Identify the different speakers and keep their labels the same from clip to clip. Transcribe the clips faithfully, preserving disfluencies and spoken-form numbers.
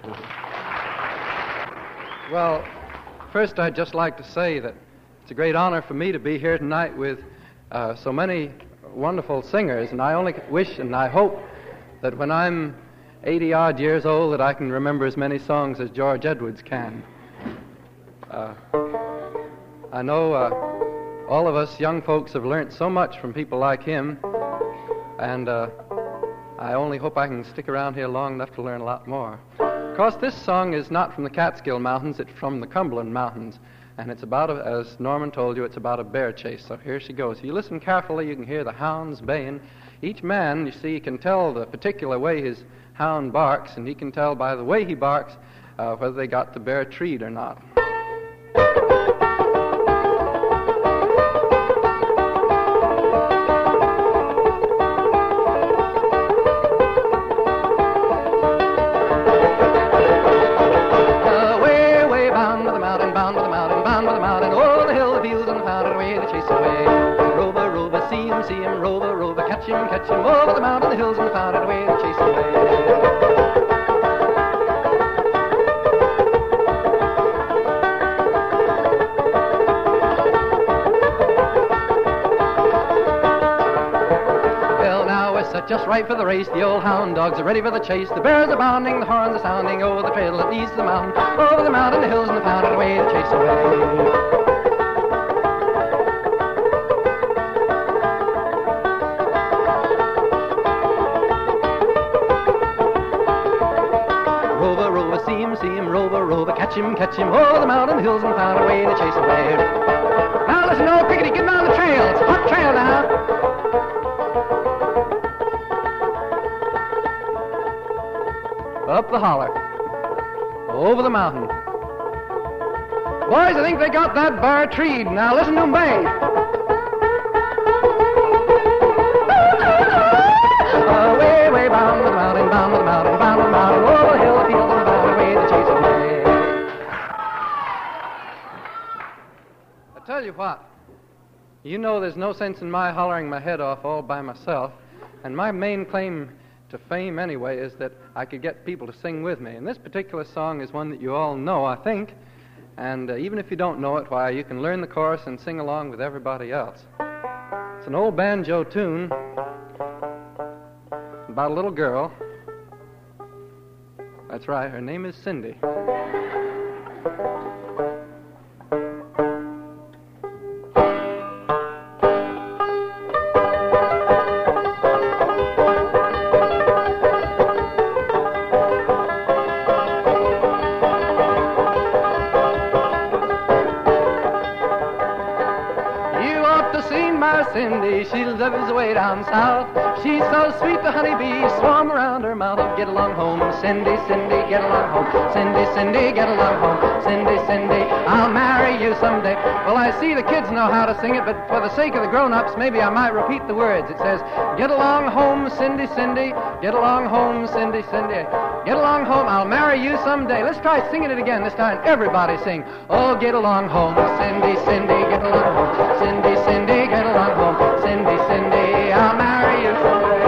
Speaker 1: Well, first I'd just like to say that it's a great honor for me to be here tonight with uh, so many wonderful singers, and I only wish and I hope that when I'm eighty-odd years old that I can remember as many songs as George Edwards can. Uh, I know uh, all of us young folks have learned so much from people like him, and uh, I only hope I can stick around here long enough to learn a lot more. Of course, this song is not from the Catskill Mountains, it's from the Cumberland Mountains, and it's about, a, as Norman told you, it's about a bear chase. So here she goes. If you listen carefully, you can hear the hounds baying. Each man, you see, can tell the particular way his hound barks, and he can tell by the way he barks uh, whether they got the bear treed or not. Catch him over the mountain, the hills, and found it away to chase him away. Well, now we're set just right for the race. The old hound dogs are ready for the chase. The bears are bounding, the horns are sounding over the trail that leads to the mountain, over the mountain, the hills, and found it away to chase away. Catch him, catch him over the mountain hills and found a way to chase away. Now listen, old Crickety, get down the trail. It's a hot trail now. Up the holler. Over the mountain. Boys, I think they got that bear treed. Now listen to them bay. Away, way bound to the mountain, bound to the mountain, bound to the mountain, over the hill, the field, and found a way to chase away. Tell you what, you know there's no sense in my hollering my head off all by myself, and my main claim to fame anyway is that I could get people to sing with me. And this particular song is one that you all know, I think, and uh, even if you don't know it, why, you can learn the chorus and sing along with everybody else. It's an old banjo tune about a little girl. That's right, her name is Cindy. Cindy, she lives away down south. She's so sweet the honeybees swarm around her mouth. Oh, get along home, Cindy, Cindy, get along home. Cindy, Cindy, get along home. Cindy, Cindy, I'll marry you someday. Well, I see the kids know how to sing it, but for the sake of the grown-ups, maybe I might repeat the words. It says, get along home, Cindy, Cindy, get along home, Cindy, Cindy. Get along home, I'll marry you someday. Let's try singing it again. This time, everybody sing. Oh, get along home, Cindy, Cindy, get along home. Cindy, Cindy, get along home. Cindy, Cindy, I'll marry you someday.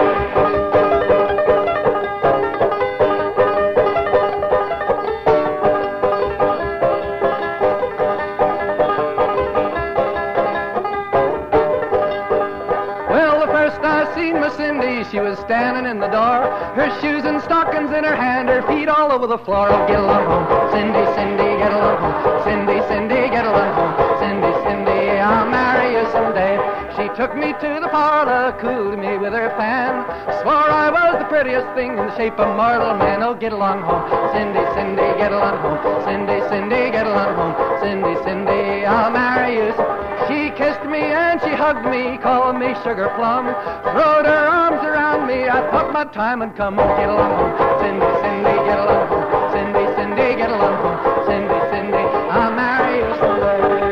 Speaker 1: Well, the first I seen my Cindy, she was standing in the door, her shoes and stockings in her hand, her feet all over the floor. Oh, get along home, Cindy, Cindy, get along home. Cindy, Cindy, get along home. Cindy, Cindy, I'll marry you someday. She took me to the parlor, cooled me with her fan, swore I was the prettiest thing in the shape of mortal man. Oh, get along home, Cindy, Cindy, get along home. Cindy, Cindy, get along home. Cindy, Cindy, I'll marry you. She kissed me and she hugged me, called me sugar plum, throwed her arms around me. I thought my time had come. Oh, get along home, Cindy, Cindy, get along home. Cindy, Cindy, get along home. Cindy, Cindy, I'll marry you someday.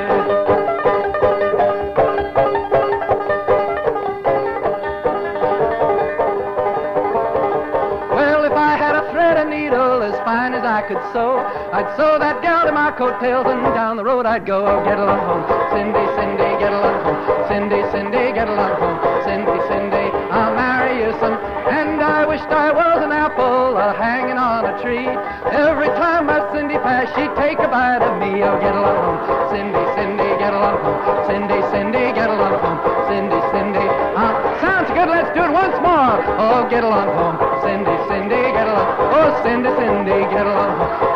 Speaker 1: Fine as I could sew, I'd sew that gal to my coattails, and down the road I'd go. Oh, get along home, Cindy, Cindy, get along home. Cindy, Cindy, get along home. Cindy, Cindy, I'll marry you some. And I wished I was an apple uh, hanging on a tree. Every she'd take a bite of me. Oh, get along home, Cindy, Cindy, get along home. Cindy, Cindy, get along home. Cindy, Cindy. Uh, sounds good. Let's do it once more. Oh, get along home, Cindy, Cindy, get along. Oh, Cindy, Cindy, get along home.